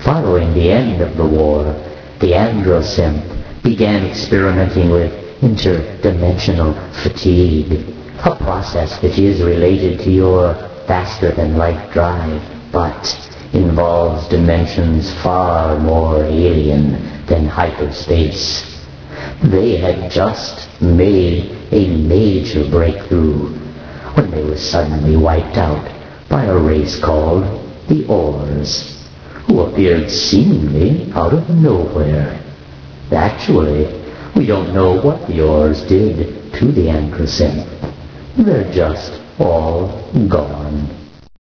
Following the end of the war, the Androsynth began experimenting with interdimensional fatigue, a process which is related to your faster-than-light drive, but involves dimensions far more alien than hyperspace. They had just made a major breakthrough when they were suddenly wiped out by a race called the Ors, who appeared seemingly out of nowhere. Actually, we don't know what the Ors did to the Androsynth. They're just all gone.